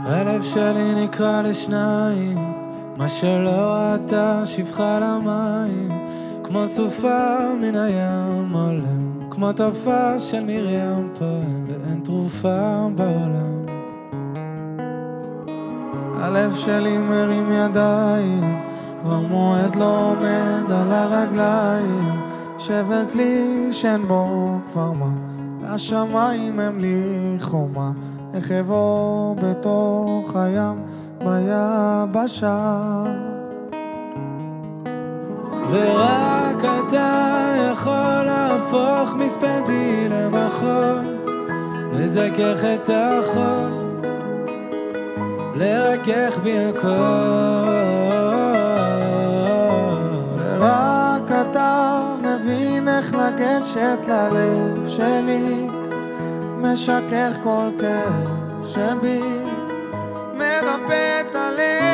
הלב שלי נקרע לשניים, מה שלא ראתה שפחה למים, כמו סופה מן הים עולם, כמו טופה של מרים פועם, ואין תרופה בעולם. הלב שלי מרים ידיים, כבר מועד לא עומד על הרגליים, שבר כלי שאין בו כבר מה, השמיים הם לי חומה, איך אבוא בתוך הים ביבשה. ורק אתה יכול להפוך מספדי למחול, לזכך את החול, לרכך בי הכל. ורק אתה מבין איך לגשת ללב שלי, משכך כל כאב שבי, מרפא את הלב.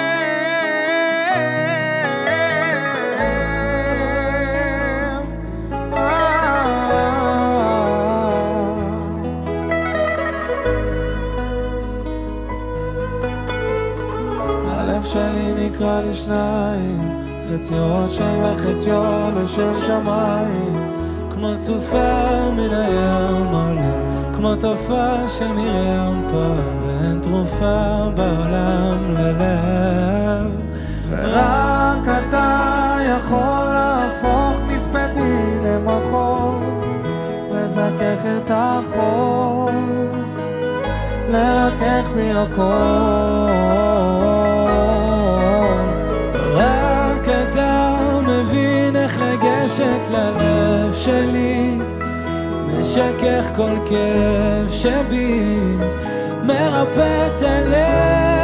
הלב שלי נקרע לשניים, חציו השם וחציו לשם שמיים, כמו סופה מן הים עולם, כמו טופה של מרים פועם, ואין תרופה בעולם ללב. ורק אתה יכול להפוך מספדי למחול, לזכך את החול, לרכך בי הכל. רק אתה מבין איך לגשת ללב שלי, משכך כל כאב שבי, מרפא את הלב.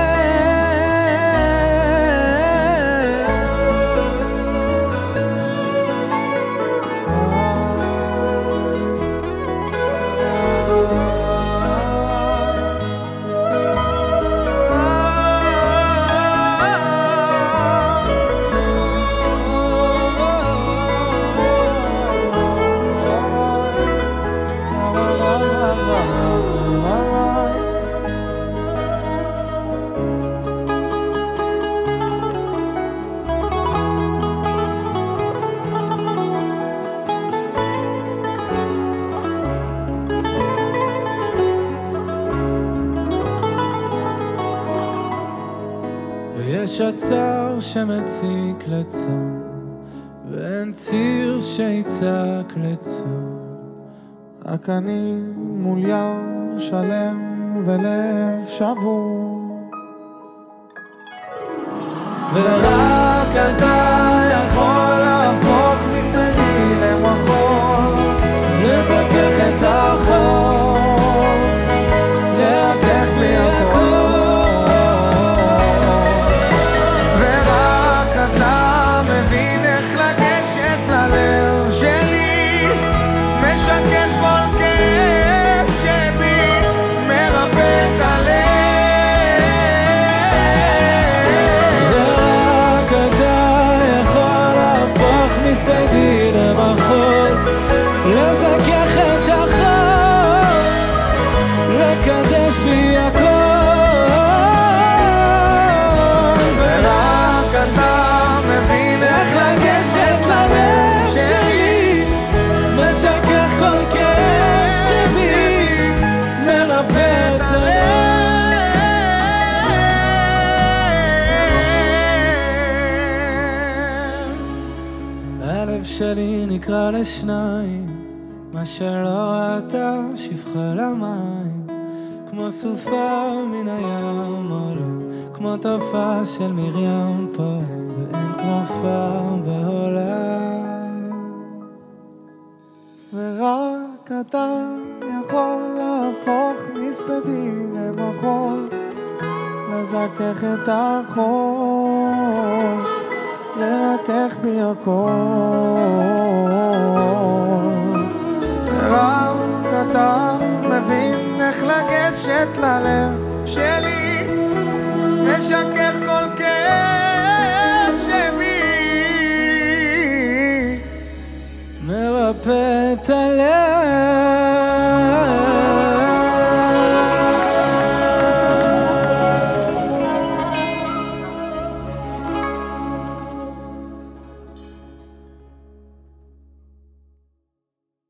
יש עצר שמציק לצום, ואין ציר שיצעק לצור, רק אני מול ים שלם ולב שבור. ורק אתה יכול להפוך מספדי למחול, לזכך את החול, לרכך בי הכל. מספדי למחול, לזכך את החול, לקדש בי הכל. ורק אתה מבין איך לגשת ללב שלי, משכך כל כאב שבי, מרפא את הלב. הלב שלי נקרע לשניים, מה שלא ראתה שפחה למים, כמו סופה מן הים עולם, כמו טופה של מרים פועם, ואין תרופה בעולם. ורק אתה יכול להפוך מספדי למחול, לזכך את החול, לרכך בי הכל. רק אתה מבין איך לגשת ללב שלי, משכך כל כאב שבי, מרפא את הלב.